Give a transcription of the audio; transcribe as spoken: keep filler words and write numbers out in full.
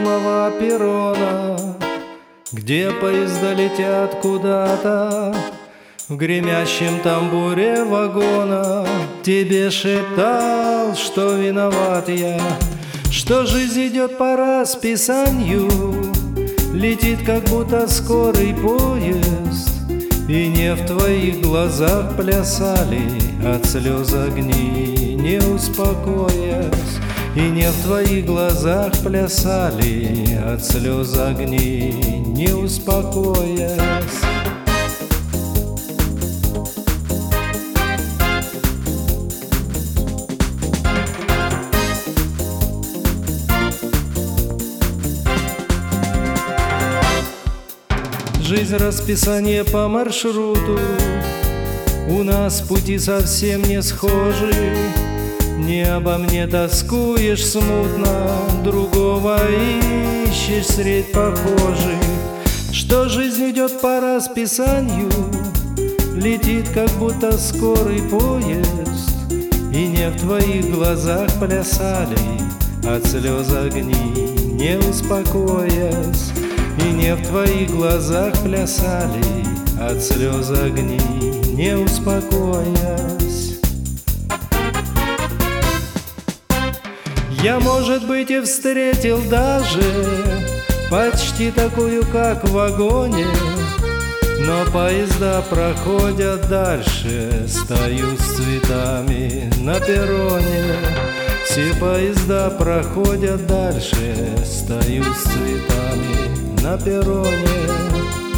огромного перрона, где поезда летят куда-то, в гремящем тамбуре вагона тебе шептал, что виноват я, что жизнь идет по расписанию, летит как будто скорый поезд, и не в твоих глазах плясали от слез огни, не успокоясь. И не в твоих глазах плясали от слез огни, не успокоясь. Жизнь расписание по маршруту, у нас пути совсем не схожи. Не обо мне тоскуешь смутно, другого ищешь средь похожих. Что жизнь идет по расписанию, летит как будто скорый поезд, и не в твоих глазах плясали от слез огни, не успокоясь. И не в твоих глазах плясали от слез огни, не успокоясь. Я, может быть, и встретил даже почти такую, как в вагоне, но поезда проходят дальше, стою с цветами на перроне. Все поезда проходят дальше, стою с цветами на перроне.